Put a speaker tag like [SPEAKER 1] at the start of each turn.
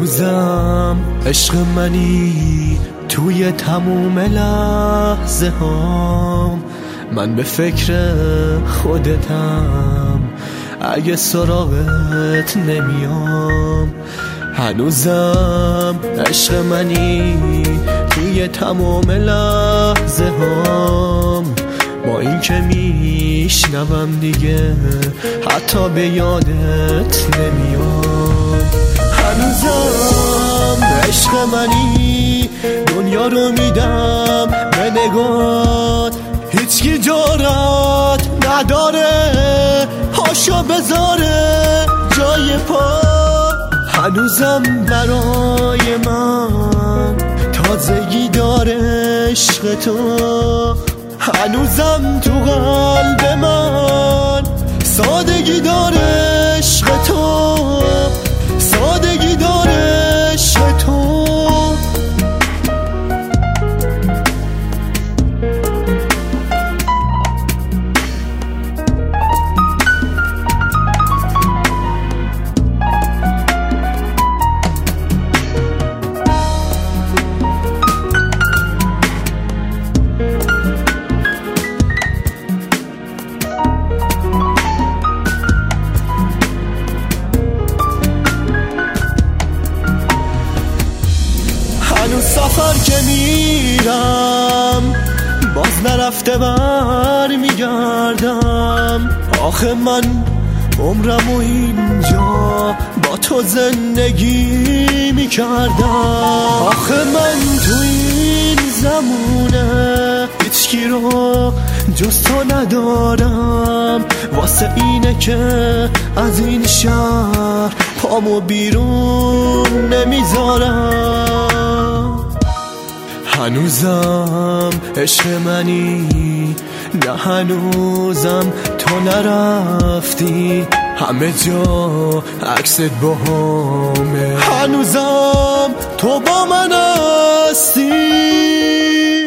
[SPEAKER 1] هنوزم عشق منی توی تموم لحظه هام، من به فکر خودتم اگه سراغت نمیام. هنوزم عشق منی توی تمام لحظه هام، با این که میشنوم دیگه حتی به یادت نمیام. هنوزم عشق منی دنیا رو میدم به نگات، هیچکی جرأت نداره پاشو بذاره جای پا. هنوزم برای من تازگی داره عشق تو، هنوزم تو قلب من سادگی داره عشق تو، سادگی داره عشق تو. هنوز سفر که میرم باز نرفته بر میگردم، آخه من عمرمو اینجا با تو زندگی میکردم. آخه من تو این زمونه هیچکی رو جز تو ندارم، واسه اینه که از این شهر پامو بیرون نمیذارم. هنوزم عشق منی، نه هنوزم تو نرفتی، همه جا عکست با همه، هنوزم تو با من هستی.